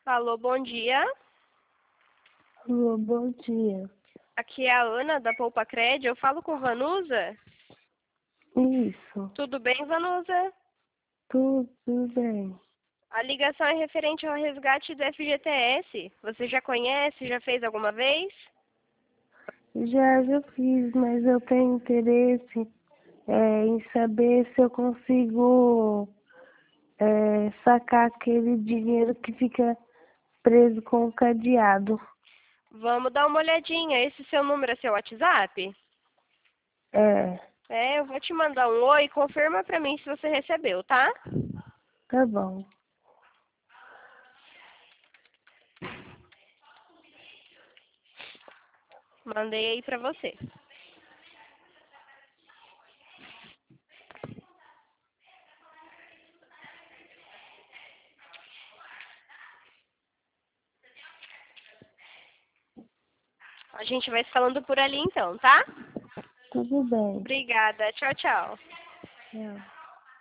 Alô, bom dia. Alô, bom dia. Aqui é a Ana, da Poupa Cred. Eu falo com Vanusa? Isso, Tudo bem, Vanusa? tudo bem. A ligação é referente ao resgate do FGTS. Você já conhece? Já fez alguma vez? Já fiz, mas eu tenho interesse em saber se eu consigo sacar aquele dinheiro que fica preso com o cadeado. Vamos dar uma olhadinha. Esse seu número é seu WhatsApp? É, Eu vou te mandar um oi. Confirma pra mim se você recebeu, tá? tá bom. Mandei aí pra você. A gente vai se falando por ali então, tá? Tudo bem. Obrigada. Tchau, tchau. Tchau.